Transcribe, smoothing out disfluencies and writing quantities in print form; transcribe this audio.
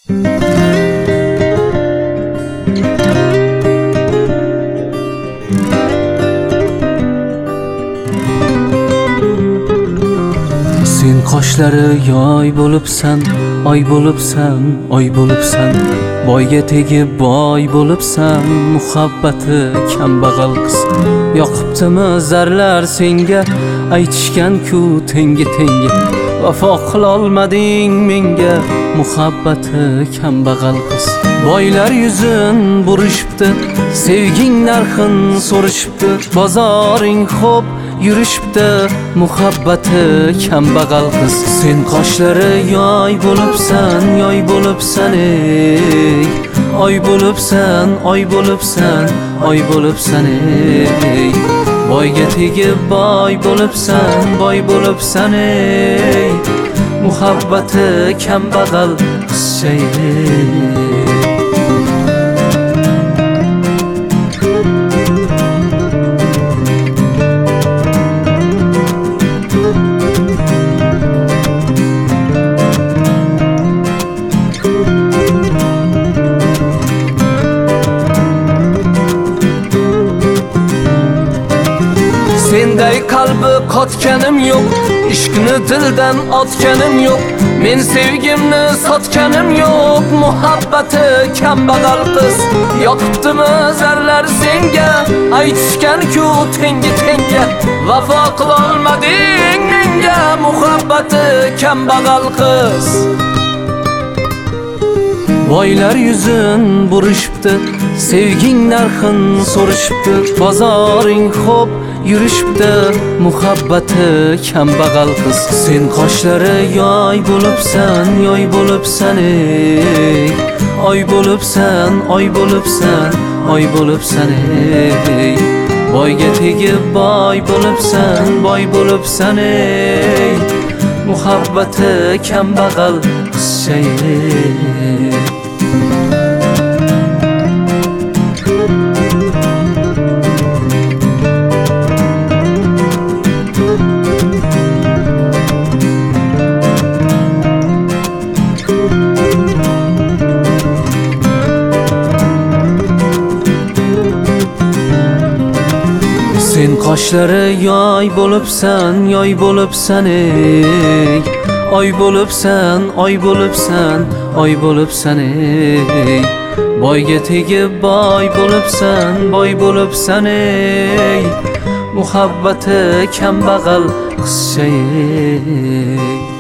Sen qoshlari yoy bo'libsan, oy bo'libsan, oy bo'libsan. Boyga tegib boy bo'libsan, muhabbati kambag'al qiz. Yoqibdimi zarlar senga, aytishgan-ku tengi. Vafo qila olmading menga, muhabbati kambag'al qiz. Boylar yuzin burishibdi, sevging narxin so'rishibdi. Bozoring xo'p yurishibdi, muhabbati kambag'al qiz. Sen qoshlari yoy bo'libsan, yoy bo'libsan ey. Oy bo'libsan, oy bo'libsan, oy bo'libsan ey. Boyga tegib boy bo'libsan, boy bo'libsan ey. Muhabbati kambag'al qizcha ey. Senday qalbi qotganim yo'q, ishqni dildan otganim yo'q. Men sevgimni sotganim yo'q, muhabbati kambag'al qiz. Yoqibdimi zarlar senga, aytishgan-ku tengi. Vafo qila olmading menga, muhabbati kambag'al qiz. Boylar yuzin burishibdi, sevging narxin so'rishibdi. Bozoring xo'p yurishibdi, muhabbati kambag'al qiz. Sen qoshlari yoy bo'libsan, yoy bo'libsan ey. Oy bo'libsan, oy bo'libsan, oy bo'libsan ey. Boyga tegib boy bo'libsan, boy bo'libsan ey. Muhabbati kambag'al qizcha ey. Sen qoshlari yoy bo'libsan, yoy bo'libsan ey. Oy bo'libsan, oy bo'libsan, oy bo'libsan ey. Boyga tegib boy bo'libsan, boy bo'libsan ey. Muhabbati kambag'al qizcha ey.